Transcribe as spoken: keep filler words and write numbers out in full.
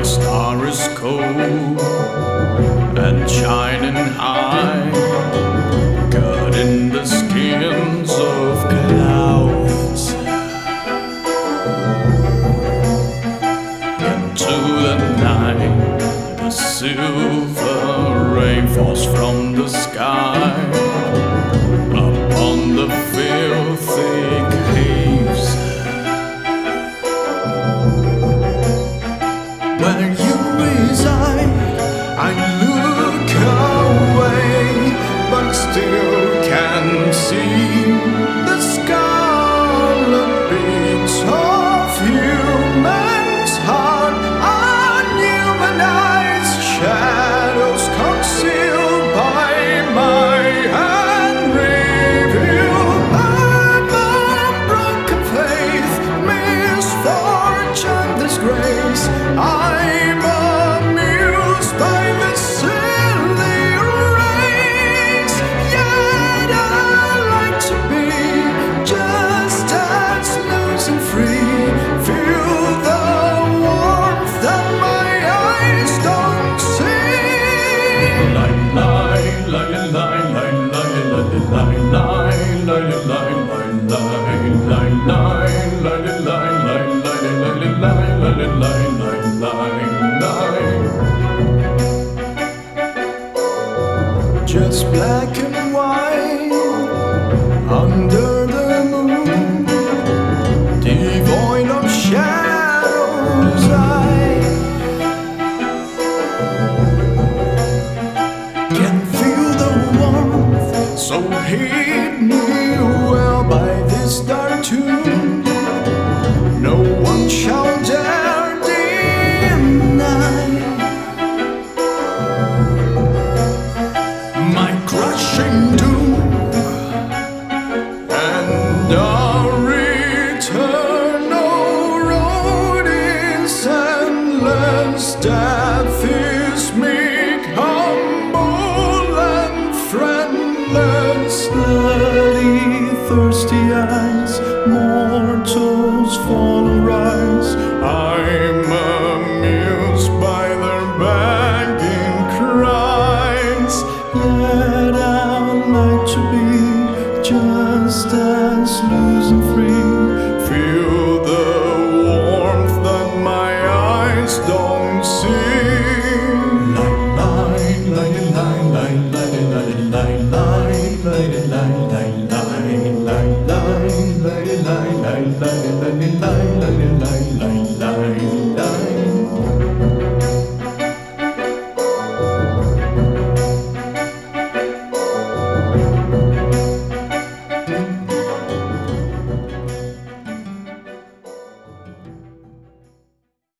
star is cold and shining high, cut in the skins of clouds. Into the night, the silver rain falls from the sky upon the filthy caves. Where you reside, I look away, but still can see the scarlet beats of human's heart, unhumanized shadows concealed by my hand, revealed by my broken faith, misfortune, disgrace. I'm amused by the silly race, yet I like to be just as loose and free. Feel the warmth that my eyes don't see. Lie, lie, lie, lie, lie, lie, lie, lie, lie, lie, lie, lie, lie, lie, lie. Just black and white under the moon, devoid of shadows. I can feel the warmth, so heed me well by this dark tomb. No one shall dare deny my crushing doom, and our eternal road is endless. Death is meek, humble, and friendless. Bloody, thirsty eyes, mortals fall and rise. I'm amused by their begging cries, yet I'd like to be just as loose and free. Feel the warmth that my eyes don't see.